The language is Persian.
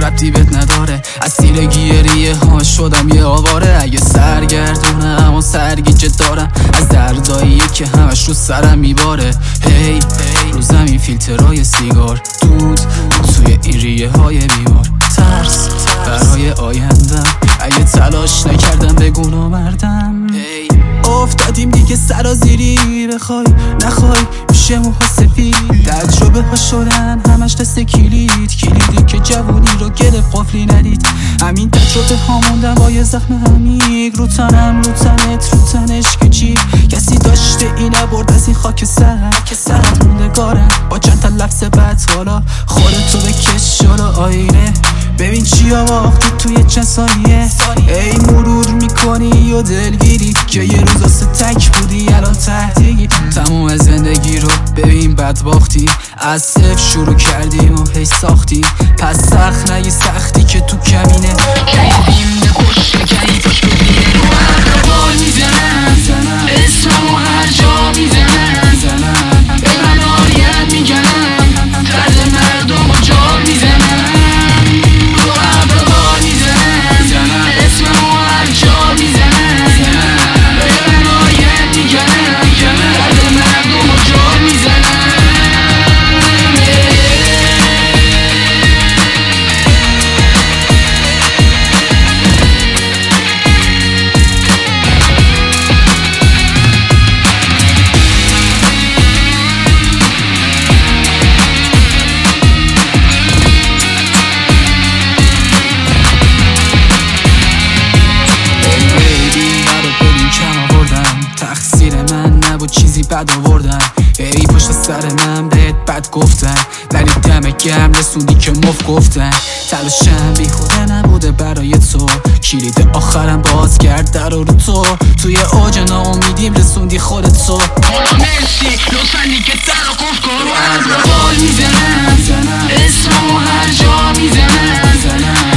ربطی بهت نداره. اسیر گیریه ها شدم یه آواره. اگه سرگردونم و سرگیجه دارم از دردایی که همش رو سرم میباره. هی رو زمین فیلترهای سیگار، دود توی این ریه های بیمار، ترس برای آیندم. اگه تلاش نکردم بگو نامردم. افتادیم دیگه سرازیری، بخوای نخوای میشه موها سفید. تجربه ها شدن همش دست کلیدی که جوونی رو گرفت قفلی ندید. همین تجربه ها موندن با یه زخم عمیق رو تنم، رو تنت، رو تنش که چی کسی داشته این نبرد از این خاک سرت موندگارم با چند تا لفظ بد. حالا خودتو بکش جلو آینه، ببین چی آواختی توی چند ثانیه. ای مرور میکنی و دلگیری که یه روز واسه تک بودی الان تهدیگی. تموم زندگی رو ببین بدباختی، از صفر شروع کردیم و هی ساختی. پس سخت نگی سختی که تو کمینه بیم به خوش کنی توش ببینه. رو هر بار میزنن اسممو هر جا میزنن، به من آریت میگنن، طرز مردم و جا میزنن. رو هر بار میزنن اسممو هر جا میزنن، به من آریت میگنن، طرز مردم و جا میزنن. چیزی بد آوردن، ای پشت سر من بهت بد گفتن، ولی دم گرم رسوندی که مف گفتن. تلاشم بی خوده نبوده برای تو، کلید آخرم باز کرد در رو تو. توی اوج ناامیدیم رسوندی خودت تو. مرسی لطفا دیگه در رو قفل کن. رو هر بال میزنن اسممو هر جا میزنن،